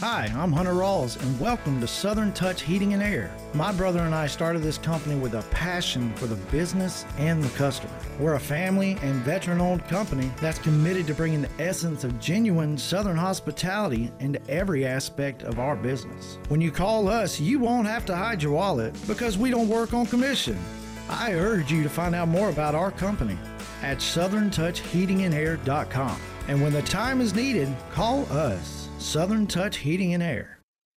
Hi, I'm Hunter Rawls, and welcome to Southern Touch Heating and Air. My brother and I started this company with a passion for the business and the customer. We're a family and veteran-owned company that's committed to bringing the essence of genuine Southern hospitality into every aspect of our business. When you call us, you won't have to hide your wallet because we don't work on commission. I urge you to find out more about our company at southerntouchheatingandair.com. And when the time is needed, call us. Southern Touch Heating and Air.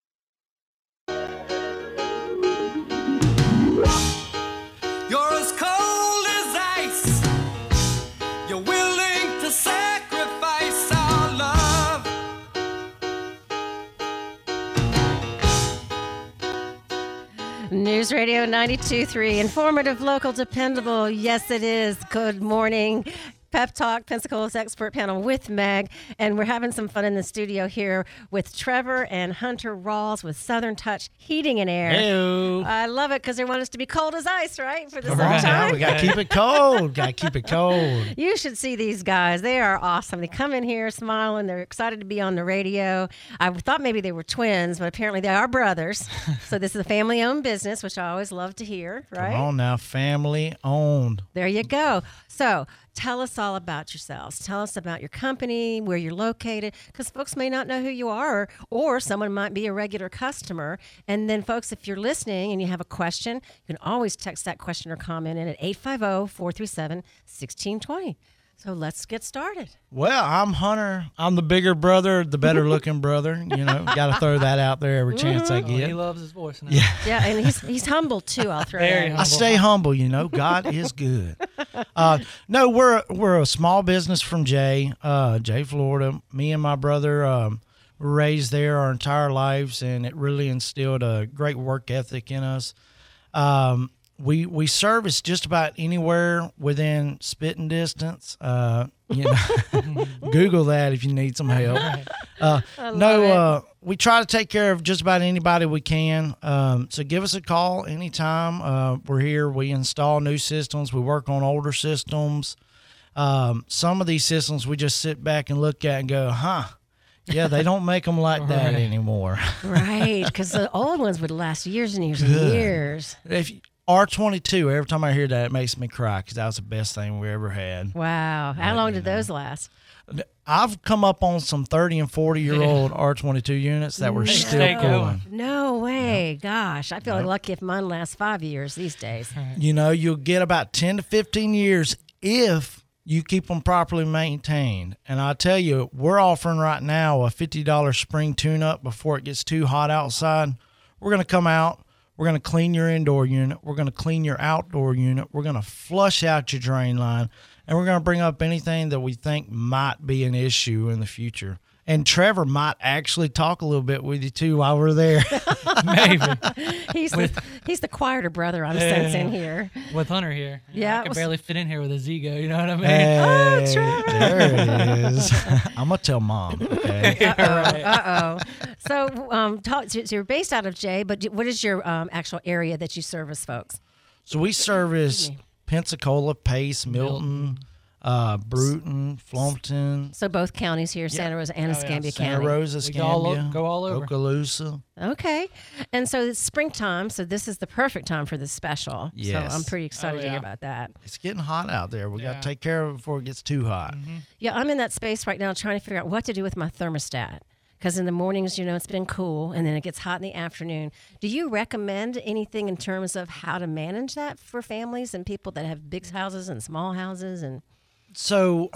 You're as cold as ice. You're willing to sacrifice our love. News Radio 92.3, informative, local, dependable. Yes, it is. Good morning. Pep Talk, Pensacola's expert panel with Meg, and we're having some fun in the studio here with Trevor and Hunter Rawls with Southern Touch Heating and Air. Hey-o. I love it because they want us to be cold as ice, right? For the All right, summertime. we got to keep it cold. Got to keep it cold. You should see these guys. They are awesome. They come in here smiling. They're excited to be on the radio. I thought maybe they were twins, but apparently they are brothers. So this is a family-owned business, which I always love to hear, right? Come on now, family owned. There you go. So tell us all about yourselves. Tell us about your company, where you're located, because folks may not know who you are, or someone might be a regular customer. And then, folks, if you're listening and you have a question, you can always text that question or comment in at 850-437-1620. So let's get started. Well, I'm Hunter. I'm the bigger brother, the better looking brother. You know, got to throw that out there every chance I get. He loves his voice now. Yeah. Yeah, and he's humble, too, I'll throw Very that in. I stay humble, you know. God is good. No, we're a small business from Jay, Florida. Me and my brother were raised there our entire lives, and it really instilled a great work ethic in us. We service just about anywhere within spitting distance. You know, Google that if you need some help. We try to take care of just about anybody we can. So give us a call anytime. We're here. We install new systems. We work on older systems. Some of these systems we just sit back and look at and go, yeah, they don't make them like that anymore. Right, because the old ones would last years and years and years. R22, every time I hear that, it makes me cry because that was the best thing we ever had. Wow. How long did those last? I've come up on some 30 and 40-year-old R22 units that were still going. No way. Yep. Gosh, I feel lucky if mine lasts 5 years these days. You know, you'll get about 10 to 15 years if you keep them properly maintained. And I tell you, we're offering right now a $50 spring tune-up before it gets too hot outside. We're going to come out. We're going to clean your indoor unit. We're going to clean your outdoor unit. We're going to flush out your drain line. And we're going to bring up anything that we think might be an issue in the future. And Trevor might actually talk a little bit with you, too, while we're there. Maybe. He's the quieter brother I'm sensing here. With Hunter here. Yeah. I can barely fit in here with a Zigo, you know what I mean? Hey, Trevor. there it is. I'm going to tell Mom, okay? Uh-oh. So, so you're based out of Jay, but what is your actual area that you service, folks? So we service Pensacola, Pace, Milton, Bruton, Flompton. So both counties here, Santa Rosa and Escambia County. Santa Rosa, Escambia, go all over. Okaloosa. Okay. And so it's springtime, so this is the perfect time for this special. Yes. So I'm pretty excited to hear about that. It's getting hot out there. We got to take care of it before it gets too hot. Mm-hmm. Yeah, I'm in that space right now trying to figure out what to do with my thermostat. Because in the mornings, it's been cool, and then it gets hot in the afternoon. Do you recommend anything in terms of how to manage that for families and people that have big houses and small houses? And So,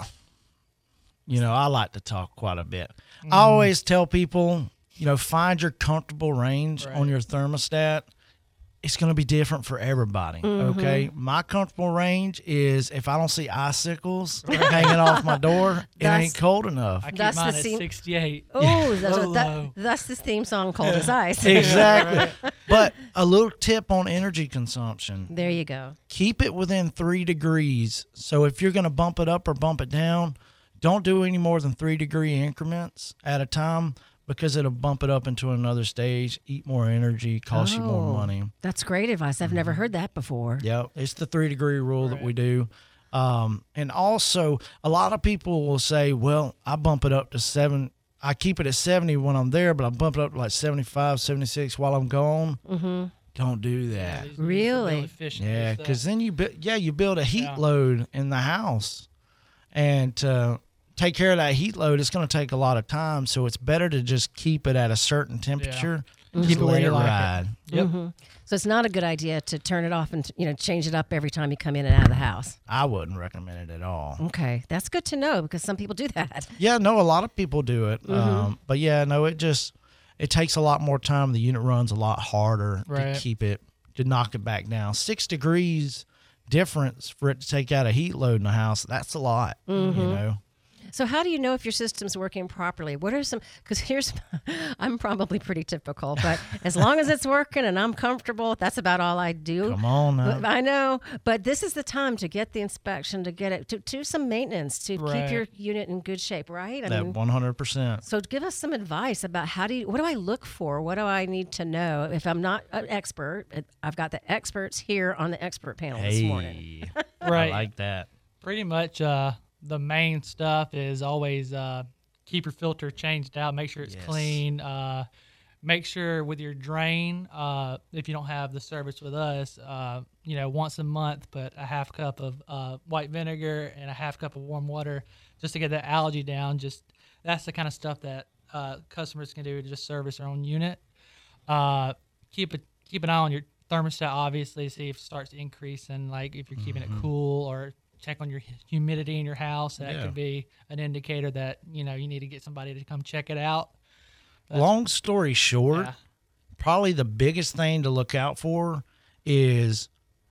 I like to talk quite a bit. I always tell people, find your comfortable range on your thermostat. It's going to be different for everybody, okay? My comfortable range is if I don't see icicles hanging off my door, it ain't cold enough. I keep That's mine the at scene. 68. Oh, that's the theme song, Cold as Ice. Exactly. But a little tip on energy consumption. There you go. Keep it within 3 degrees. So if you're going to bump it up or bump it down, don't do any more than 3-degree increments at a time, because it'll bump it up into another stage, eat more energy, cost you more money. That's great advice. I've never heard that before. Yeah, it's the 3-degree rule that we do. And also, a lot of people will say, well, I bump it up to 7 I keep it at 70 when I'm there, but I bump it up to like 75, 76 while I'm gone. Mm-hmm. Don't do that. These Really? real efficient Yeah, with because that. then you build a heat Yeah. load in the house, and to take care of that heat load, it's going to take a lot of time. So it's better to just keep it at a certain temperature. and Keep just it where let you it like it. ride. Yep. So it's not a good idea to turn it off and change it up every time you come in and out of the house. I wouldn't recommend it at all. Okay, that's good to know because some people do that. Yeah, no, a lot of people do it, but yeah, no, it takes a lot more time. The unit runs a lot harder Right. to knock it back down. 6 degrees difference for it to take out a heat load in the house. That's a lot, you know. So how do you know if your system's working properly? What are some, because I'm probably pretty typical, but as long as it's working and I'm comfortable, that's about all I do. Come on now. But I know, but this is the time to get the inspection, to get it, to do some maintenance, to keep Right. your unit in good shape, right? That 100%. So give us some advice about what do I look for? What do I need to know? If I'm not an expert, I've got the experts here on the expert panel this morning. Hey, Right. I like that. Pretty much the main stuff is always keep your filter changed out, make sure it's Yes. clean. Make sure with your drain, if you don't have the service with us, once a month, put a half cup of white vinegar and a half cup of warm water just to get that algae down. Just that's the kind of stuff that customers can do to just service their own unit. Keep an eye on your thermostat, obviously, see if it starts to increase and like if you're keeping it cool, or check on your humidity in your house. That Yeah. could be an indicator that you need to get somebody to come check it out. Long story short, Yeah. probably the biggest thing to look out for is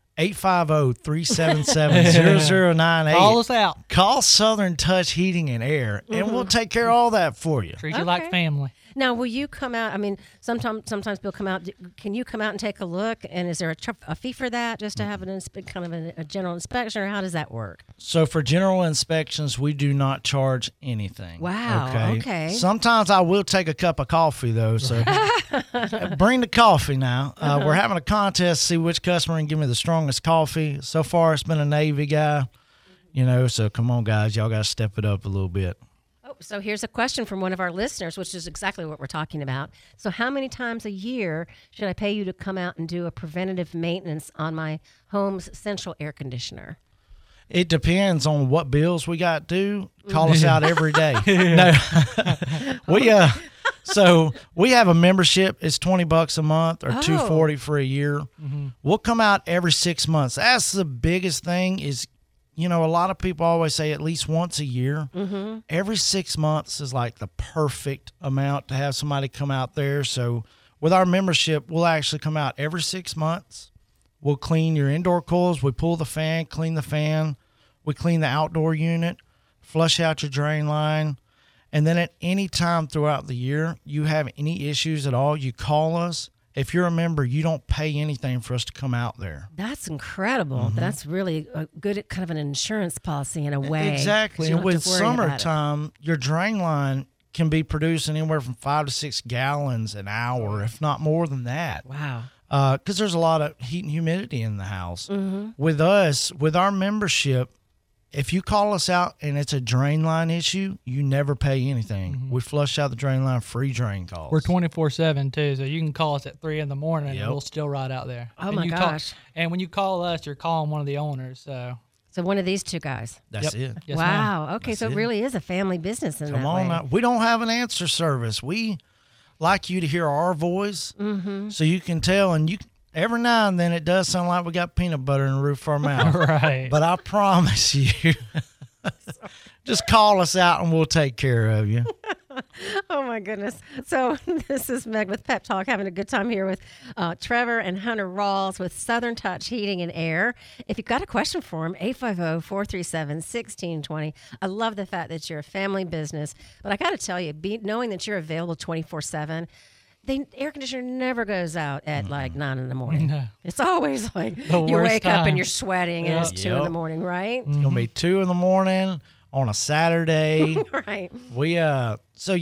850-377-0098. Call us out. Call Southern Touch Heating and Air, and we'll take care of all that for you. Treat you like Okay. family. Now, will you come out? I mean, sometimes people come out. Can you come out and take a look? And is there a fee for that, just to have kind of a general inspection, or how does that work? So for general inspections, we do not charge anything. Wow, okay. Sometimes I will take a cup of coffee, though. So bring the coffee now. We're having a contest to see which customer can give me the strongest coffee. So far, it's been a Navy guy. So come on, guys. Y'all got to step it up a little bit. Oh, so here's a question from one of our listeners, which is exactly what we're talking about. So how many times a year should I pay you to come out and do a preventative maintenance on my home's central air conditioner? It depends on what bills we got due. Call us out every day. No, we have a membership. It's $20 a month or $240 for a year. We'll come out every 6 months. That's the biggest thing. Is a lot of people always say at least once a year. Every 6 months is like the perfect amount to have somebody come out there. So with our membership, we'll actually come out every 6 months. We'll clean your indoor coils. We pull the fan, clean the fan. We clean the outdoor unit, flush out your drain line. And then at any time throughout the year, you have any issues at all, you call us. If you're a member, you don't pay anything for us to come out there. That's incredible. That's really a good kind of an insurance policy in a way. Exactly. 'cause you And don't have with to worry about it. summertime, your drain line can be producing anywhere from 5 to 6 gallons an hour, if not more than that. Wow. Because there's a lot of heat and humidity in the house. With us, with our membership, if you call us out and it's a drain line issue, you never pay anything. We flush out the drain line, free drain calls. We're 24/7 too, so you can call us at 3 in the morning Yep. and we'll still ride out there. Oh And my you gosh. And when you call us, you're calling one of the owners. So So one of these two guys. That's Yep. it. Yes, ma'am. Wow. Okay, so That's it it. really is a family business in Come that on way. now. We don't have an answer service. We like you to hear our voice so you can tell. And every now and then it does sound like we got peanut butter in the roof of our mouth. right. But I promise you, just call us out and we'll take care of you. Oh my goodness. So this is Meg with Pep Talk, having a good time here with Trevor and Hunter Rawls with Southern Touch Heating and Air. If you've got a question for him, 850-437-1620. I love the fact that you're a family business, but I got to tell you, knowing that you're available 24/7, the air conditioner never goes out at like 9 in the morning. No. It's always like The you worst wake up and time. you're sweating and it's 2 in the Yep. morning, right? It's gonna be 2 a.m. on a Saturday. Right. We're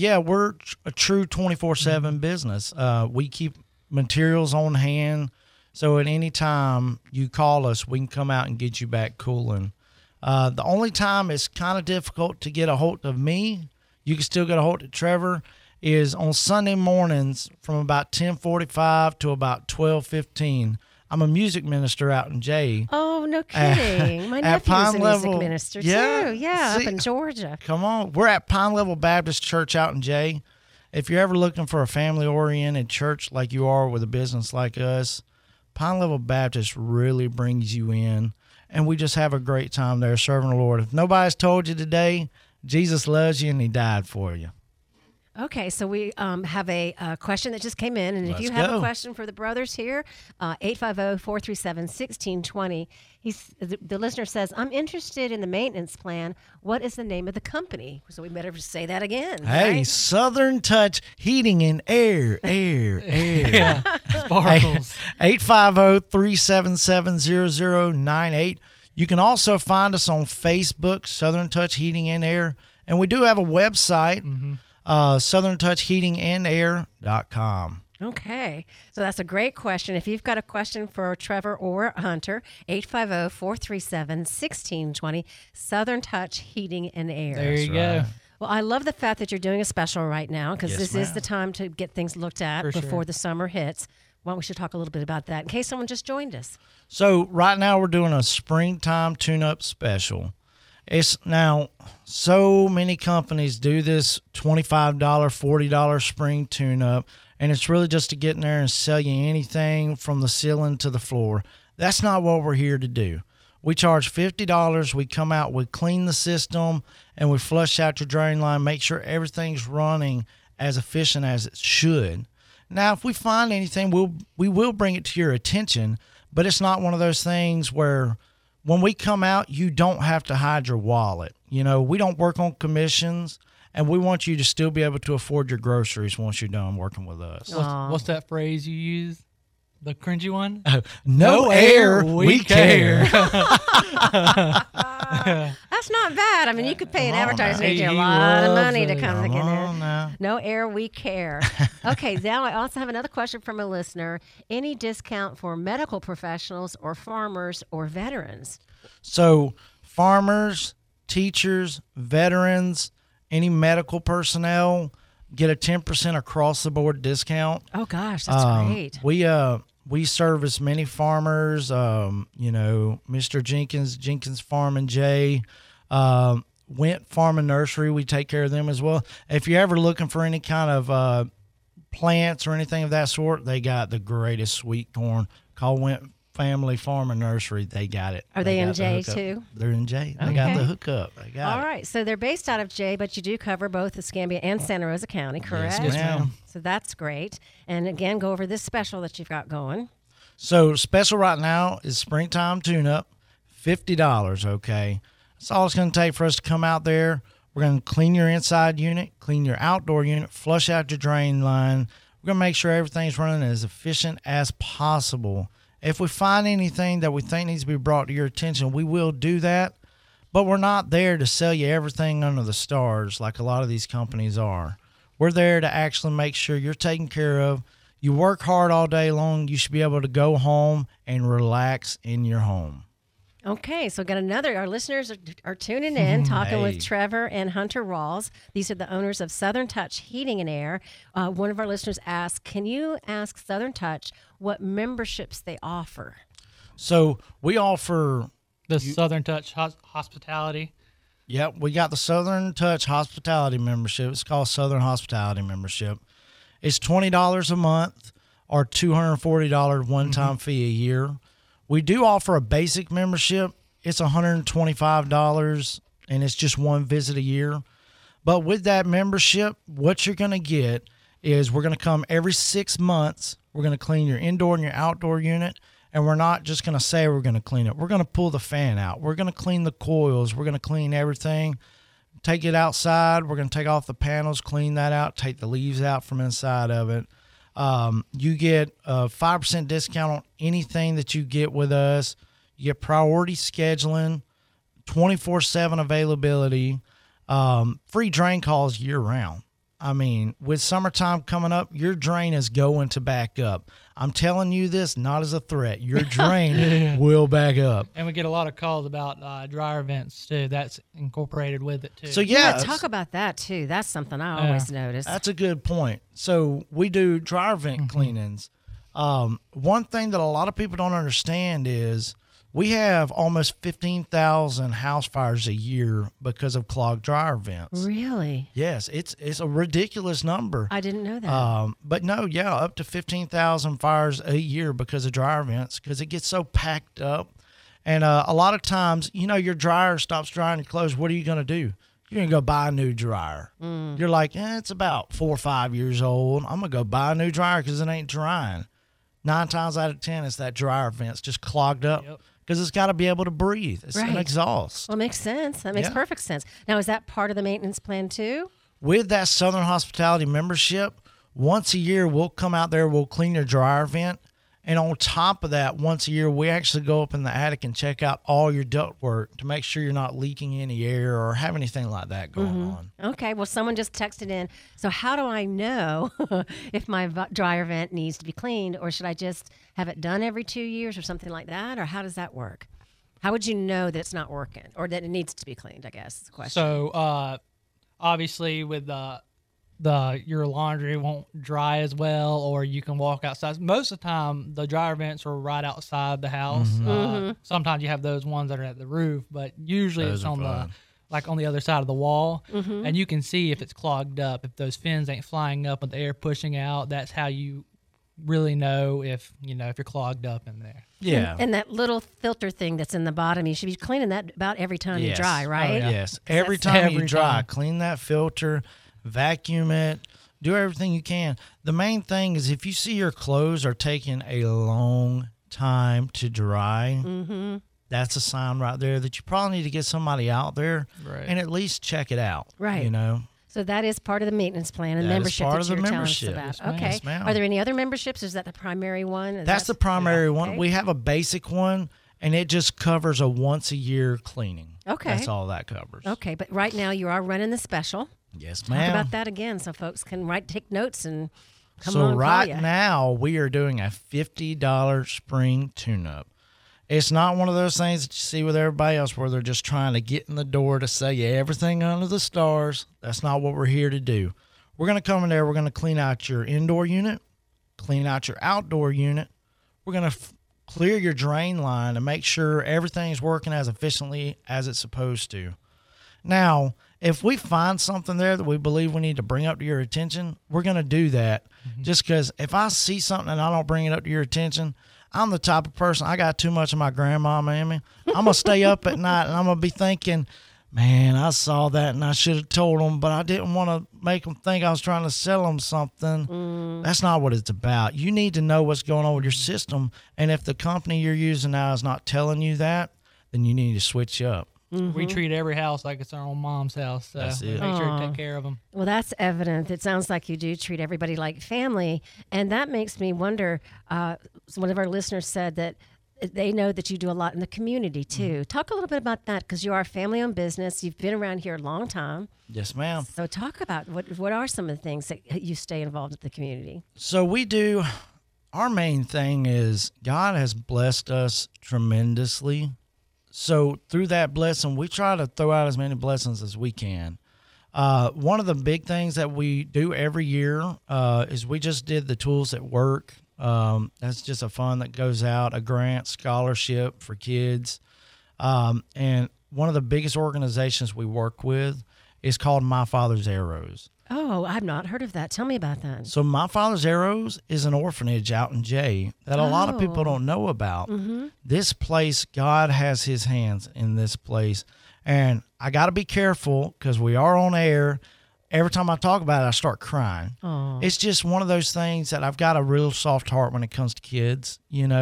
a true 24/7 business. We keep materials on hand, so at any time you call us, we can come out and get you back cooling. The only time it's kind of difficult to get a hold of me, you can still get a hold of Trevor, is on Sunday mornings from about 10:45 to about 12:15. I'm a music minister out in Jay. Oh, no kidding. My at nephew's Pine a Level- music minister, Yeah, too. Yeah, see- up in Georgia. Come on. We're at Pine Level Baptist Church out in Jay. If you're ever looking for a family-oriented church like you are with a business like us, Pine Level Baptist really brings you in, and we just have a great time there serving the Lord. If nobody's told you today, Jesus loves you and he died for you. Okay, so we have a question that just came in, and if you Let's have a go. question for the brothers here, 850-437-1620. The listener says, I'm interested in the maintenance plan. What is the name of the company? So we better say that again. Hey, right? Southern Touch Heating and Air. Yeah, sparkles. 850-377-0098. You can also find us on Facebook, Southern Touch Heating and Air. And we do have a website, southerntouchheatingandair.com. Okay, so that's a great question. If you've got a question for Trevor or Hunter, 850-437-1620, Southern Touch Heating and Air. There you go. Well, I love the fact that you're doing a special right now because Yes, this is ma'am. the time to get things looked at For before sure. the summer hits. Why don't we should talk a little bit about that in case someone just joined us. So right now we're doing a springtime tune-up special. It's now so many companies do this $25, $40 spring tune-up, and it's really just to get in there and sell you anything from the ceiling to the floor. That's not what we're here to do. We charge $50. We come out, we clean the system, and we flush out your drain line, make sure everything's running as efficient as it should. Now, if we find anything, we will bring it to your attention, but it's not one of those things where when we come out, you don't have to hide your wallet. You know, we don't work on commissions, and we want you to still be able to afford your groceries once you're done working with us. What's that phrase you use? The cringy one? No air, we care. That's not bad. I mean, you could pay an Come on advertising now. agent a He lot of loves money to it. come in Come there. on now. No air, we care. Okay, now I also have another question from a listener. Any discount for medical professionals or farmers or veterans? So, farmers, teachers, veterans, any medical personnel get a 10% across the board discount. Oh gosh, that's great. We service many farmers. Mr. Jenkins Farm and Jay, Went Farm and Nursery. We take care of them as well. If you're ever looking for any kind of plants or anything of that sort, they got the greatest sweet corn. Call Went Family Farm and Nursery. They got it. Are they in got the Jay hookup. too? They're in Jay. They got Okay. the hookup. They got All it. right, so they're based out of Jay, but you do cover both Escambia and Santa Rosa County, correct? Yes, ma'am. So that's great. And again, go over this special that you've got going. So special right now is springtime tune-up, $50, okay? That's all it's going to take for us to come out there. We're going to clean your inside unit, clean your outdoor unit, flush out your drain line. We're going to make sure everything's running as efficient as possible. If we find anything that we think needs to be brought to your attention, we will do that. But we're not there to sell you everything under the stars like a lot of these companies are. We're there to actually make sure you're taken care of. You work hard all day long. You should be able to go home and relax in your home. Okay, so got another. Our listeners are tuning in, talking Hey. with Trevor and Hunter Rawls. These are the owners of Southern Touch Heating and Air. One of our listeners asked, can you ask Southern Touch what memberships they offer? So we offer, The Southern Touch Hospitality. we got the Southern Touch Hospitality membership. It's called Southern Hospitality membership. It's $20 a month or $240 one-time fee a year. We do offer a basic membership. It's $125, and it's just one visit a year. But with that membership, what you're going to get is we're going to come every 6 months. We're going to clean your indoor and your outdoor unit, and we're not just going to say we're going to clean it. We're going to pull the fan out. We're going to clean the coils. We're going to clean everything. Take it outside. We're going to take off the panels, clean that out, take the leaves out from inside of it. You get a 5% discount on anything that you get with us. You get priority scheduling, 24/7 availability, free drain calls year round. I mean, with summertime coming up, your drain is going to back up. I'm telling you this not as a threat. Your drain will back up. And we get a lot of calls about dryer vents too. That's incorporated with it too. So Yeah, yeah, talk about that too. That's something I always notice. that's a good point. So we do dryer vent cleanings. One thing that a lot of people don't understand is we have almost 15,000 house fires a year because of clogged dryer vents. Really? Yes, it's a ridiculous number. I didn't know that. But no, yeah, up to 15,000 fires a year because of dryer vents, because it gets so packed up. And a lot of times, your dryer stops drying your clothes. What are you going to do? You're going to go buy a new dryer. You're like, it's about 4 or 5 years old. I'm going to go buy a new dryer because it ain't drying. 9 times out of 10, it's that dryer vent's just clogged up because it's got to be able to breathe. It's an Right. exhaust. Well, it makes sense. That makes Yeah. perfect sense. Now, is that part of the maintenance plan too? With that Southern Hospitality membership, once a year we'll come out there, we'll clean your dryer vent. And on top of that, once a year, we actually go up in the attic and check out all your ductwork to make sure you're not leaking any air or have anything like that going on. Okay. Well, someone just texted in. So, how do I know if my dryer vent needs to be cleaned, or should I just have it done every 2 years or something like that? Or how does that work? How would you know that it's not working or that it needs to be cleaned? I guess is the question. So obviously with your laundry won't dry as well, or you can walk outside. Most of the time, the dryer vents are right outside the house. Sometimes you have those ones that are at the roof, but usually Those it's are on fun. on the other side of the wall, and you can see if it's clogged up. If those fins ain't flying up with the air pushing out, that's how you really know if you're clogged up in there. Yeah. And that little filter thing that's in the bottom, you should be cleaning that about every time you Yes. dry, right? yeah. Yes. Every that's- time you Every dry, time. clean that filter, vacuum it, do everything you can. The main thing is if you see your clothes are taking a long time to dry, that's a sign right there that you probably need to get somebody out there Right. and at least check it out. Right. So that is part of the maintenance plan and That is membership part that of the you're telling membership. us about. Yes, ma'am. Okay. Yes, ma'am. Are there any other memberships? Is that the primary one? That's the primary one. okay. We have a basic one, and it just covers a once a year cleaning. Okay. That's all that covers. Okay, but right now you are running the special. Yes, Talk ma'am. about that again so folks can take notes and come So on and right call ya. now we are doing a $50 spring tune-up. It's not one of those things that you see with everybody else where they're just trying to get in the door to say everything under the stars. That's not what we're here to do. We're going to come in there. We're going to clean out your indoor unit, clean out your outdoor unit. We're going to clear your drain line and make sure everything's working as efficiently as it's supposed to. Now, if we find something there that we believe we need to bring up to your attention, we're going to do that. Just because if I see something and I don't bring it up to your attention, I'm the type of person, I got too much of my grandmama in me. I'm going to stay up at night and I'm going to be thinking, man, I saw that and I should have told them, but I didn't want to make them think I was trying to sell them something. That's not what it's about. You need to know what's going on with your system. And if the company you're using now is not telling you that, then you need to switch up. We treat every house like it's our own mom's house. So That's we it. make sure to take care of them. Well, that's evident. It sounds like you do treat everybody like family. And that makes me wonder, one of our listeners said that they know that you do a lot in the community too. Talk a little bit about that because you are a family-owned business. You've been around here a long time. Yes, ma'am. So talk about what are some of the things that you stay involved with the community? So we do, our main thing is God has blessed us tremendously. So through that blessing, we try to throw out as many blessings as we can. One of the big things that we do every year is we just did the Tools at Work. That's just a fund that goes out, a grant scholarship for kids. And one of the biggest organizations we work with is called My Father's Arrows. Oh, I've not heard of that. Tell me about that. So My Father's Arrows is an orphanage out in Jay that a lot of people don't know about. This place, God has his hands in this place. And I got to be careful because we are on air. Every time I talk about it, I start crying. It's just one of those things that I've got a real soft heart when it comes to kids,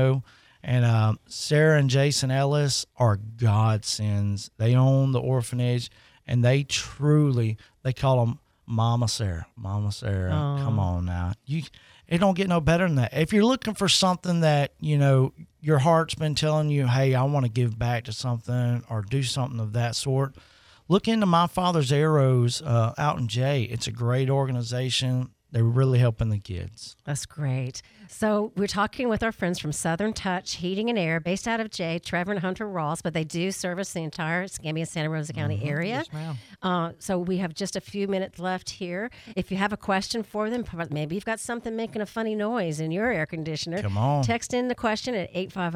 And Sarah and Jason Ellis are godsends. They own the orphanage, and they call them Mama Sarah. Mama Sarah, come on now. It don't get no better than that. If you're looking for something that, your heart's been telling you, hey, I want to give back to something or do something of that sort, look into My Father's Arrows out in Jay. It's a great organization. They're really helping the kids. That's great. So we're talking with our friends from Southern Touch Heating and Air, based out of Jay, Trevor and Hunter Rawls, but they do service the entire Escambia, Santa Rosa County area. Yes, ma'am. So we have just a few minutes left here. If you have a question for them, maybe you've got something making a funny noise in your air conditioner. Come on. Text in the question at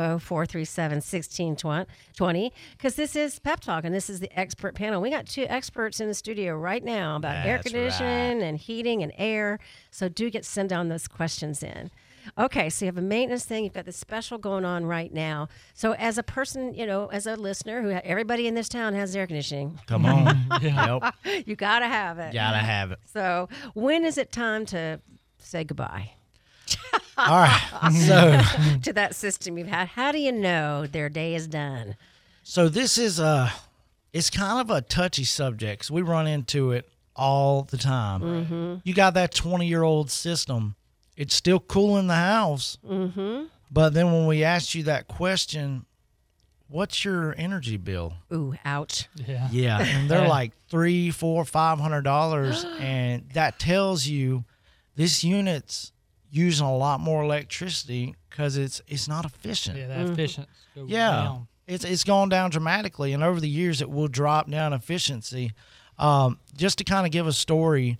850-437-1620, because this is Pep Talk, and this is the expert panel. We got 2 experts in the studio right now about air That's conditioning and heating and air. So do send down those questions in. Okay, so you have a maintenance thing. You've got this special going on right now. So as a person, as a listener, everybody in this town has air conditioning. Come on. Yep. You got to have it. Gotta have it. So when is it time to say goodbye All right. So, to that system you've had? How do you know their day is done? so this is it's kind of a touchy subject 'cause we run into it all the time. Mm-hmm. You got that 20-year-old system. It's still cooling the house. Mm-hmm. But then when we asked you that question, what's your energy bill? Ooh, ouch. Yeah. Yeah, and they're like $300, $400, $500, and that tells you this unit's using a lot more electricity because it's not efficient. Yeah, that efficiency goes Yeah, down. it's gone down dramatically, and over the years it will drop down efficiency. Just to kind of give a story,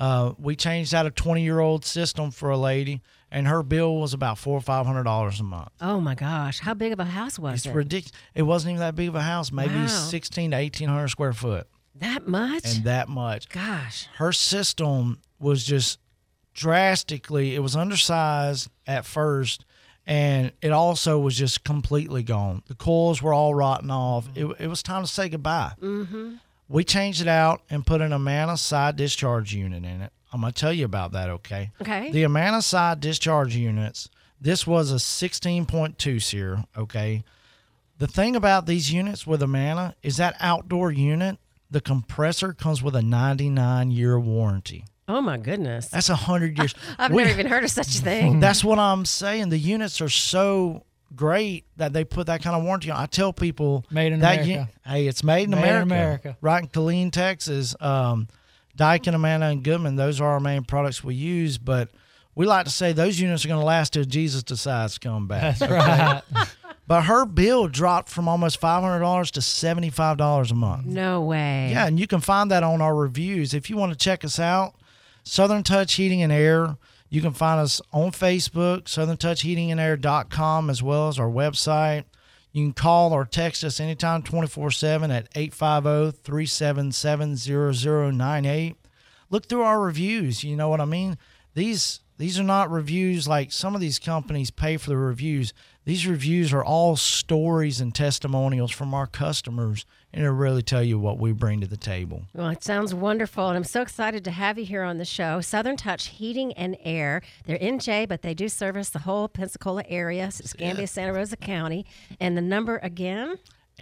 we changed out a 20-year-old system for a lady, and her bill was about $400 or $500 a month. Oh my gosh, how big of a house was It's it? ridiculous. It wasn't even that big of a house, maybe Wow. 16 to 1,800 square foot, That much? and that much. Gosh. Her system was just drastically, it was undersized at first, and it also was just completely gone. The coils were all rotten off. It was time to say goodbye. Mm-hmm. We changed it out and put an Amana side discharge unit in it. I'm going to tell you about that, okay? Okay. The Amana side discharge units, this was a 16.2 SEER, okay? The thing about these units with Amana is that outdoor unit, the compressor comes with a 99-year warranty. Oh my goodness. That's 100 years. I've never even heard of such a thing. That's what I'm saying. The units are so great that they put that kind of warranty on. I tell people Made in that America. hey, it's made in Made in America. America. Right in Killeen, Texas. Daikin, Amana, and Goodman, those are our main products we use, but we like to say those units are going to last till Jesus decides to come back. That's right. But her bill dropped from almost $500 to $75 a month. No way. Yeah, and you can find that on our reviews. If you want to check us out, Southern Touch Heating and Air. You can find us on Facebook, southerntouchheatingandair.com, as well as our website. You can call or text us anytime 24/7 at 850-377-0098. Look through our reviews. You know what I mean? These are not reviews like some of these companies pay for the reviews. These reviews are all stories and testimonials from our customers, and it'll really tell you what we bring to the table. Well, it sounds wonderful, and I'm so excited to have you here on the show. Southern Touch Heating and Air. They're in Jay, but they do service the whole Pensacola area, Escambia, Santa Rosa County. And the number again?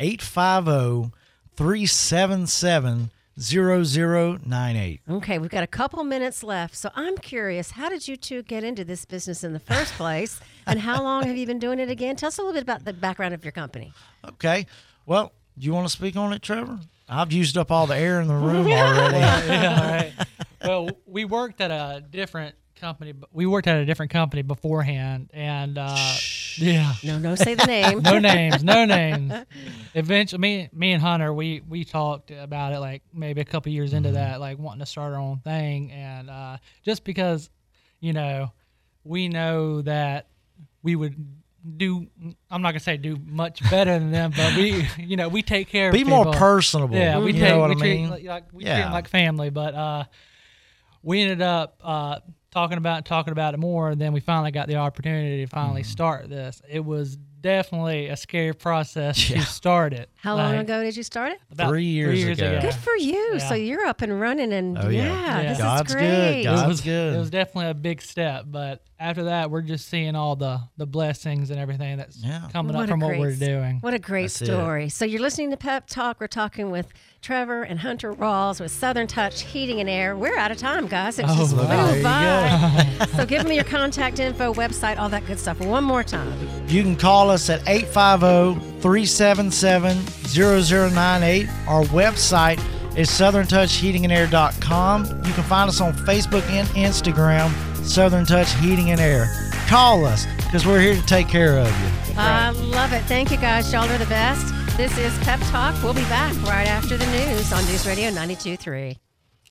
850-377-0098. Okay, we've got a couple minutes left, so I'm curious, how did you two get into this business in the first place, and how long have you been doing it again? Tell us a little bit about the background of your company. Okay. Well, do you want to speak on it, Trevor? I've used up all the air in the room already. Yeah, right. Well, we worked at a different company. We worked at a different company beforehand, and yeah, No, say the name. no names. Eventually, me and Hunter, we talked about it like maybe a couple years into that, like wanting to start our own thing, and just because, we know that we would do. I'm not gonna say do much better than them, but we take care of Be people. more personable. Yeah, you know what I mean? Treat them like family, but we ended up talking about it more, and then we finally got the opportunity to finally start this. It was definitely a scary process to start it. How long ago did you start it? About 3 years ago. Good for you. Yeah. So you're up and running, and Oh, yeah. this God's is good. great. God's good. It was definitely a big step, but after that, we're just seeing all the blessings and everything that's coming up from what we're doing. What a great That's it. story. So you're listening to Pep Talk. We're talking with Trevor and Hunter Rawls with Southern Touch Heating and Air. We're out of time, guys. It's just look, there flew you by. So give me your contact info, website, all that good stuff. One more time. You can call us at 850-377-0098. Our website is southerntouchheatingandair.com. You can find us on Facebook and Instagram, Southern Touch Heating and Air. Call us because we're here to take care of you. I love it. Thank you, guys. Y'all are the best. This is Pep Talk. We'll be back right after the news on News Radio 92.3.